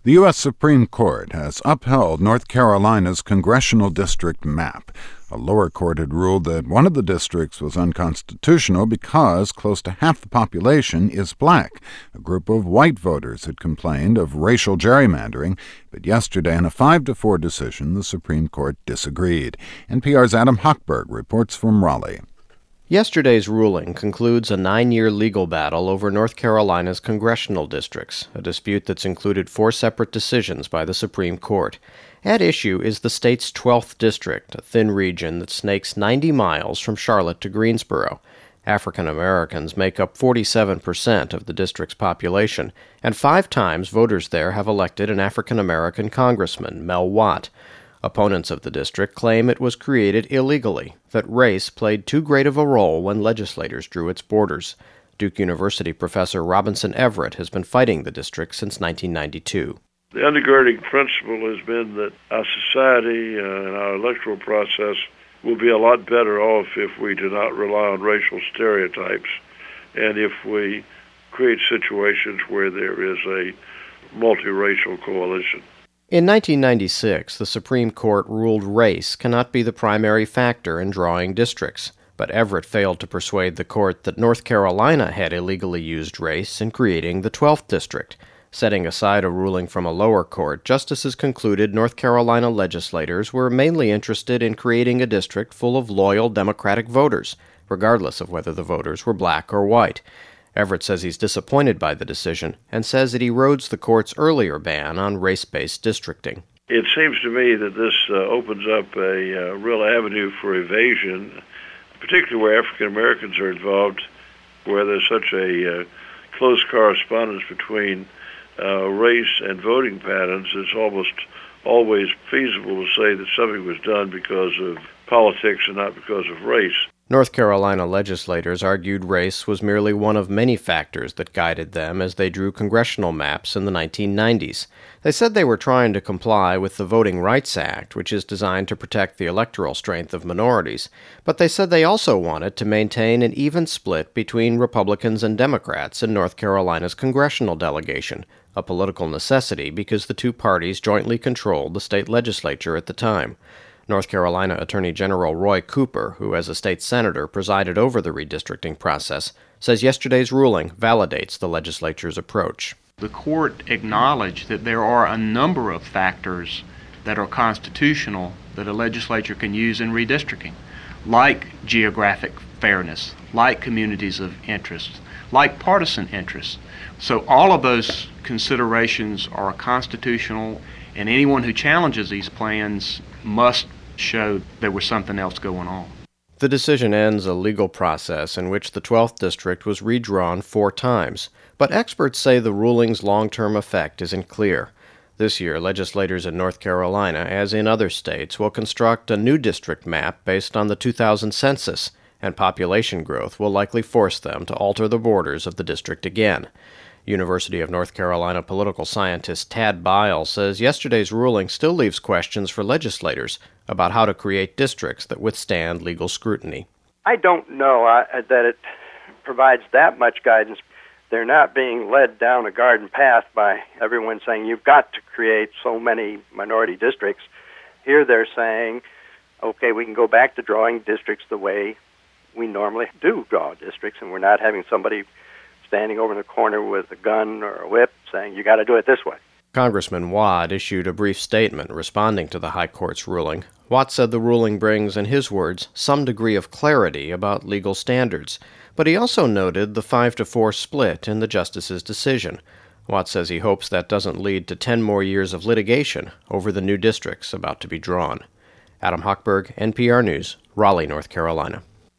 The U.S. Supreme Court has upheld North Carolina's congressional district map. A lower court had ruled that one of the districts was unconstitutional because close to half the population is black. A group of white voters had complained of racial gerrymandering, but yesterday in a 5-4 decision, the Supreme Court disagreed. NPR's Adam Hochberg reports from Raleigh. Yesterday's ruling concludes a 9-year legal battle over North Carolina's congressional districts, a dispute that's included 4 separate decisions by the Supreme Court. At issue is the state's 12th district, a thin region that snakes 90 miles from Charlotte to Greensboro. African Americans make up 47% of the district's population, and 5 times voters there have elected an African American congressman, Mel Watt. Opponents of the district claim it was created illegally, that race played too great of a role when legislators drew its borders. Duke University professor Robinson Everett has been fighting the district since 1992. The undergirding principle has been that our society and our electoral process will be a lot better off if we do not rely on racial stereotypes and if we create situations where there is a multiracial coalition. In 1996, the Supreme Court ruled race cannot be the primary factor in drawing districts, but Everett failed to persuade the court that North Carolina had illegally used race in creating the 12th district. Setting aside a ruling from a lower court, justices concluded North Carolina legislators were mainly interested in creating a district full of loyal Democratic voters, regardless of whether the voters were black or white. Everett says he's disappointed by the decision and says it erodes the court's earlier ban on race-based districting. It seems to me that this opens up a real avenue for evasion, particularly where African Americans are involved, where there's such a close correspondence between race and voting patterns. It's almost always feasible to say that something was done because of politics and not because of race. North Carolina legislators argued race was merely one of many factors that guided them as they drew congressional maps in the 1990s. They said they were trying to comply with the Voting Rights Act, which is designed to protect the electoral strength of minorities, but they said they also wanted to maintain an even split between Republicans and Democrats in North Carolina's congressional delegation, a political necessity because the two parties jointly controlled the state legislature at the time. North Carolina Attorney General Roy Cooper, who as a state senator presided over the redistricting process, says yesterday's ruling validates the legislature's approach. The court acknowledged that there are a number of factors that are constitutional that a legislature can use in redistricting, like geographic fairness, like communities of interest, like partisan interests. So all of those considerations are constitutional, and anyone who challenges these plans must show there was something else going on. The decision ends a legal process in which the 12th district was redrawn 4 times, but experts say the ruling's long-term effect isn't clear. This year, legislators in North Carolina, as in other states, will construct a new district map based on the 2000 census, and population growth will likely force them to alter the borders of the district again. University of North Carolina political scientist Tad Bile says yesterday's ruling still leaves questions for legislators about how to create districts that withstand legal scrutiny. I don't know that it provides that much guidance. They're not being led down a garden path by everyone saying you've got to create so many minority districts. Here they're saying, okay, we can go back to drawing districts the way we normally do draw districts, and we're not having somebody standing over in the corner with a gun or a whip saying, you got to do it this way. Congressman Watt issued a brief statement responding to the High Court's ruling. Watt said the ruling brings, in his words, some degree of clarity about legal standards, but he also noted the 5-4 split in the justice's decision. Watt says he hopes that doesn't lead to 10 more years of litigation over the new districts about to be drawn. Adam Hochberg, NPR News, Raleigh, North Carolina.